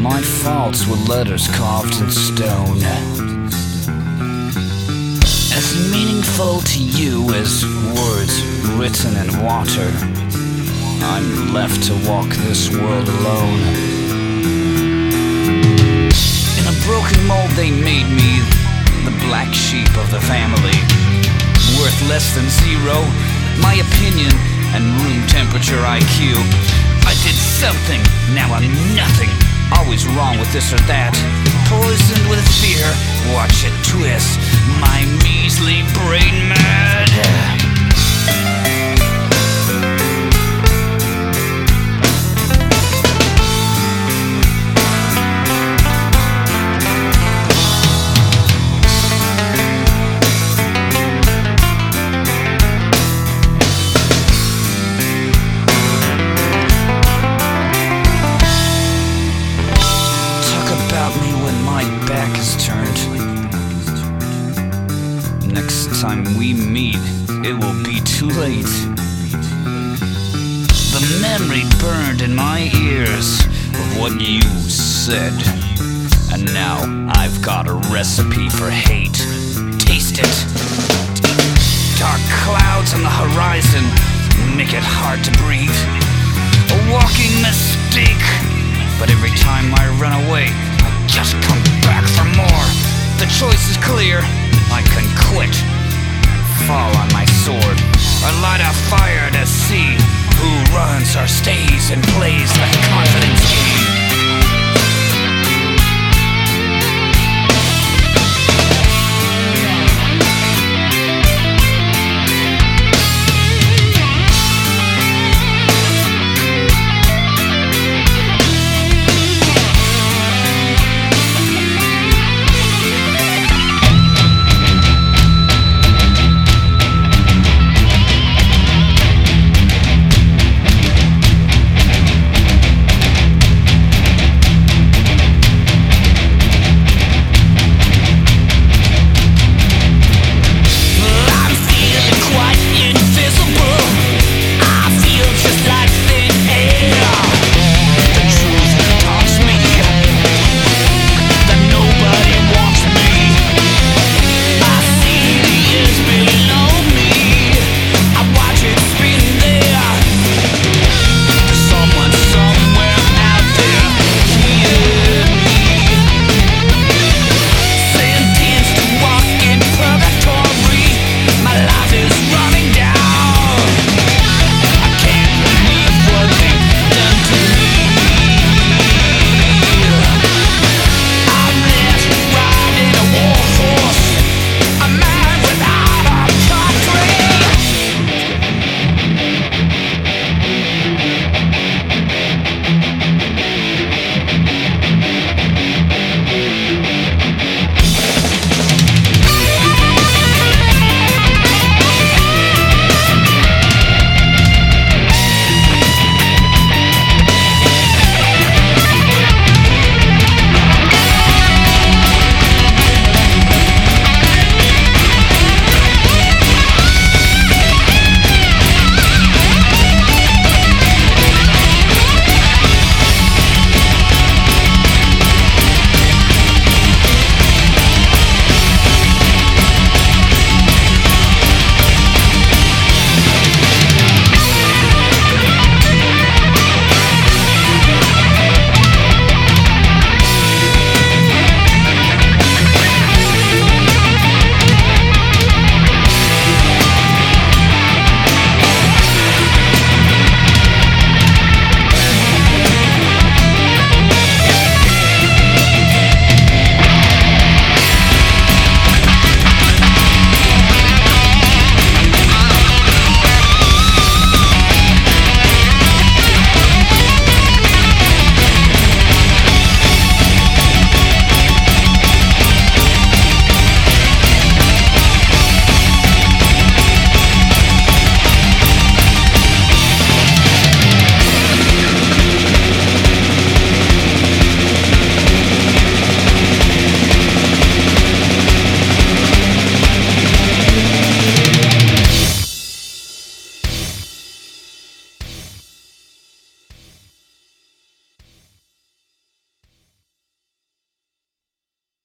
My faults were letters carved in stone, as meaningful to you as words written in water. I'm left to walk this world alone. In a broken mold they made me the black sheep of the family, worth less than zero, my opinion and room temperature IQ. I did something, now I'm nothing, always wrong with this or that, poisoned with fear, watch it twist, my measly brain mad. Next time we meet, it will be too late. The memory burned in my ears of what you said, and now I've got a recipe for hate. Taste it. Dark clouds on the horizon make it hard to breathe. A walking mistake, but every time I run away, I just come back for more. The choice is clear. I can quit, fall on my sword, or light a fire to see who runs or stays and plays the confident.